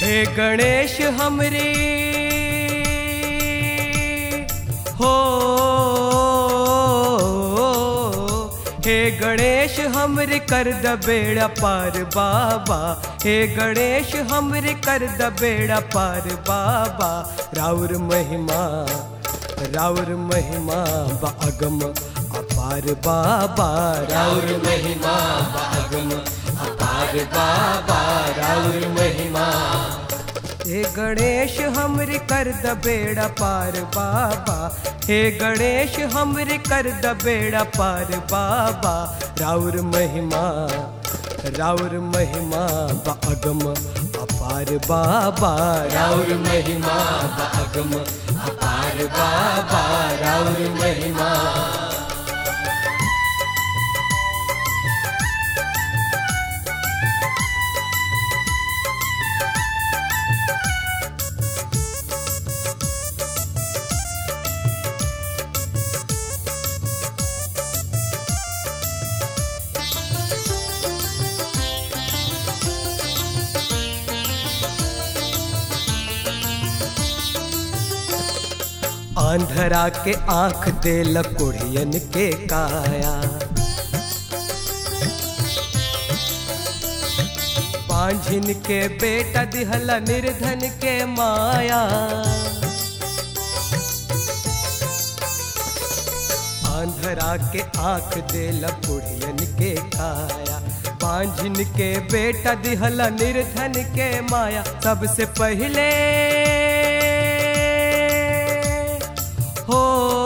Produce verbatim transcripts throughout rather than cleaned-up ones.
हे गणेश हमरे हो, हे गणेश हमरे कर द बेड़ा पार बाबा, हे गणेश हमरे कर द बेड़ा पार बाबा। राउर महिमा राउर महिमा बागम अपार बाबा, राउर महिमा बागम अपार बाबा, राउर महिमा। हे गणेश हमरे कर द बेड़ा पार बाबा, हे गणेश हमरे कर द बेड़ा पार बाबा। राउर महिमा राउर महिमा बागम अपार बाबा, राउर महिमा बागम अपार बाबा, राउर महिमा। आंधरा के आंख दे लकुड़ियन के काया, पांझिन के बेटा दिहला निर्धन के माया। आंधरा के आंख दे लकुड़ियन के काया, पांझिन के बेटा दिहला निर्धन के माया। सबसे पहले हो,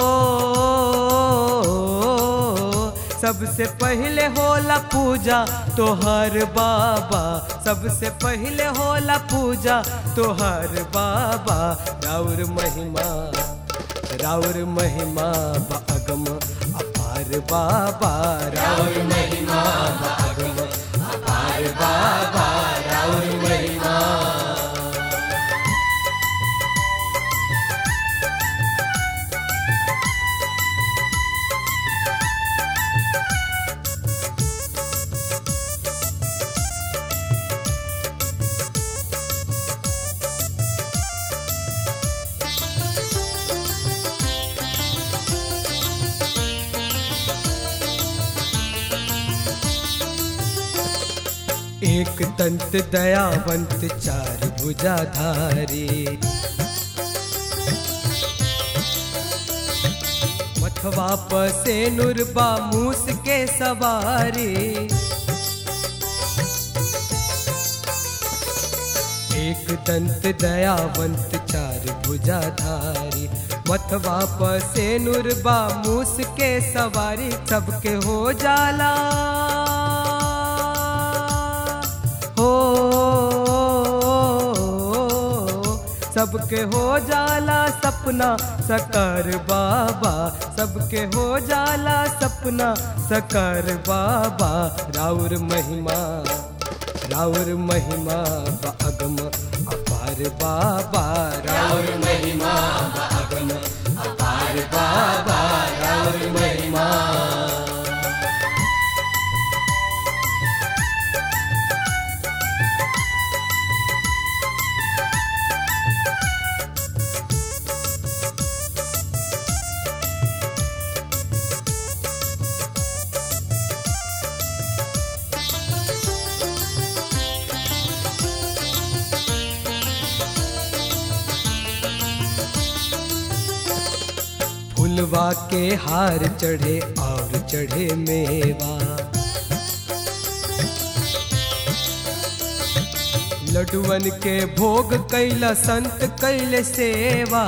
सबसे पहले होला पूजा तोहर बाबा, सबसे पहले होला पूजा तोहर बाबा। राउर महिमा राउर महिमा बागम अपार बाबा, राउर महिमा बागम अपार बाबा, राउर महिमा। एक दंत दयावंत चार भुजाधारी, मथवा पे नुरबा मूस के सवारी। एक दंत दयावंत चार भुजाधारी, मथवा पे नुरबा मूस के सवारी। सबके हो जाला हो, सबके हो जाला सपना सकार बाबा, सबके हो जाला सपना सकार बाबा। राउर महिमा राउर महिमा बागम अपार बाबा, राउर महिमा बागम अपार बाबा, राउर महिमा। फुलवा के हार चढ़े और चढ़े मेवा, लडुअन के भोग कैला संत कैले सेवा।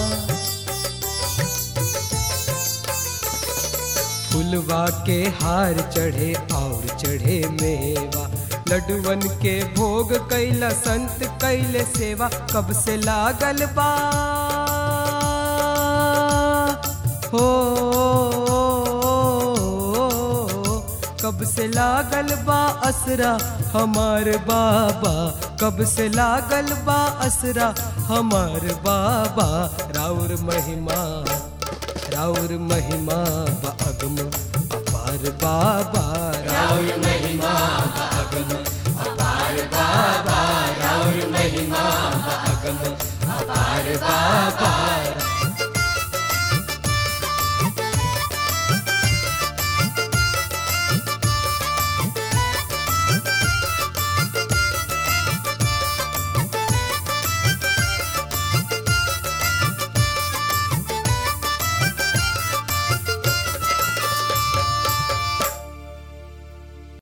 फुलवा के हार चढ़े और चढ़े मेवा, लडुअन के भोग कैला संत कैले सेवा। कब से लागल बा हो, कब से लागल बा असरा हमार बाबा, कब से लागल बा असरा हमार बाबा। राउर महिमा राउर महिमा बागम अपार बाबा, राउर महिमा बागम